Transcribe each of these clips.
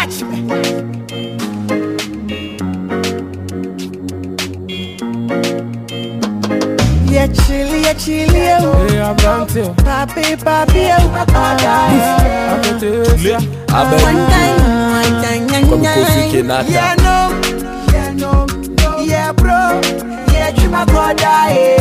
Watch me. Yeah, chilly, yeah, Brante. papi, yeah, no, yeah, bro, yeah, chuma koda,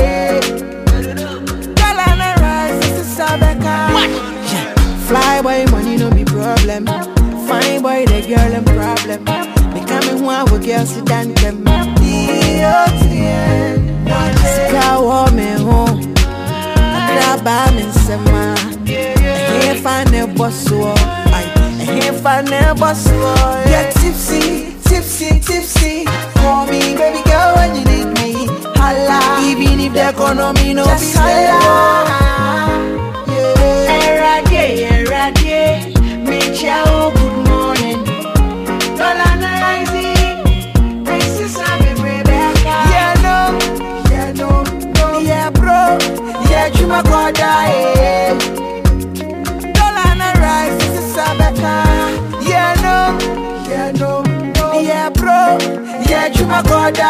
Galana rice, this is Sabeka. Fly boy, money no be problem. Fine boy, the girl and problem. They coming one with girls to dance them. Sika wo me home. Graba me sema. Here find a boss wo. Here find a boss wo. Get tipsy. Call me baby girl when you need me. Holla. Even if the economy no be holla. Eradier, me ciao, good morning. Dolana rising, prices have been Rebecca. Yeah, no, yeah, bro, yeah, chuma koda, Dolana rising, this is Rebecca. Yeah, no, yeah, bro, yeah, chuma koda,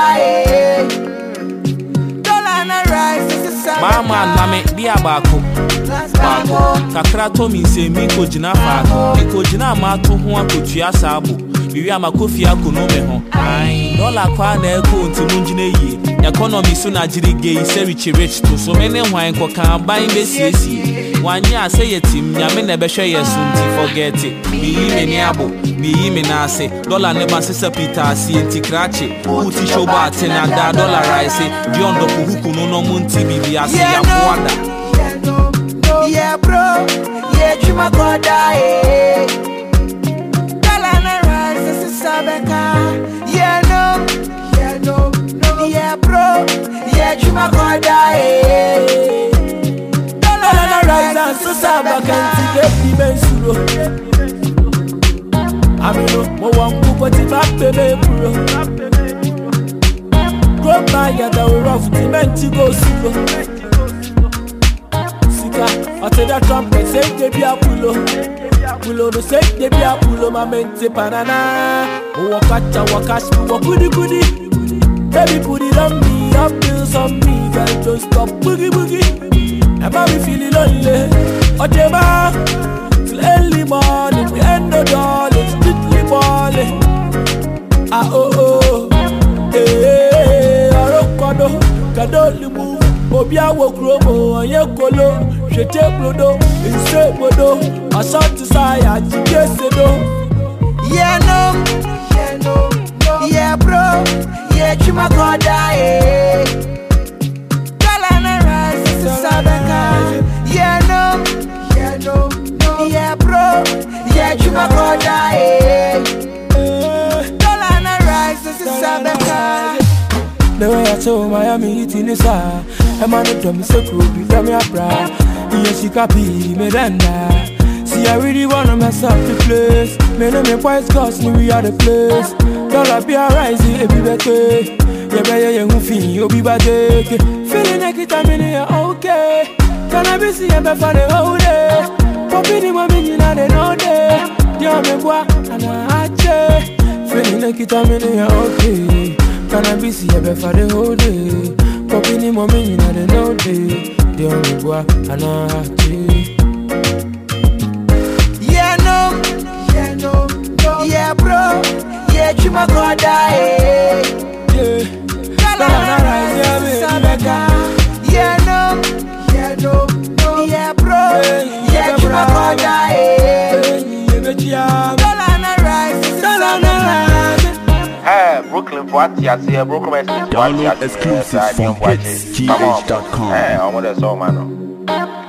Dolana rising, this is Rebecca. Mama, mame, be abako. Kakra to mi se mi ko jina faako mi ko jina ma to ho akotua saabo mi ama kofi akono me ho dollar kwa na eko ntinu njina yie economy so na jirige se rich to so many hwan ko kan ban be siesie wanya say yetim nyame na be hwe yeso nti forget it mi me ni abo mi me na ase dollar ne ba sesa peter ase nti krache uti show ba tena da dollar rise di ondo ko huku no mo nti bibi ase ya boada. Yeah, bro, yeah, chuma koda, Galana rice, this is Sabeka. Yeah, no, yeah, bro, yeah, chuma koda, Galana rice, this is Sabeka. I mean, no one put it back, baby, bro. Go by the rough, the men to go slow. I tell that trumpet, say they be a pulo. Pulo no say they be a pulo, my mente banana. Oh, wakacha, goody. Baby, put it on me, up bills on me, girl, don't stop boogie. Never be feeling lonely. Ojeba, till early morning, we end the darling, strictly balling. Ah, oh, hey, Arokado, Kadoli move. Obia wo kromo anye kolo shete blodo inse bodo asante saya jikese do. Yeah, no, yeah, bro, yeah, chuma koda, Galana rice, this is Sabeka. Yeah, no, yeah, bro, yeah, chuma koda, Galana rice, this is Sabeka. The way I told Miami eating is a man who told me so cool, be from your bra. Yes, she copy me then. See, I really wanna mess up the place. Me know me boys cause we are the place. Dollar be a rising, it be better. Yeah, who feel you be bad. Feeling like it, I'm in here, okay. Can I be seeing you for the whole day? Popping in my minion, I don't know day. Yeah, me boy, and I feeling like it, I'm in here, okay. Can I be see you for the whole day? Popping in my minion, I don't know day. The only boy, and yeah, no, yeah, bro, yeah, chuma koda, yeah, Galana rice, yeah, no, yeah, bro, yeah, chuma koda, Galana rice, Brooklyn, what you see, Brooklyn, download exclusive from hitsgh.com. I'm on that song, man.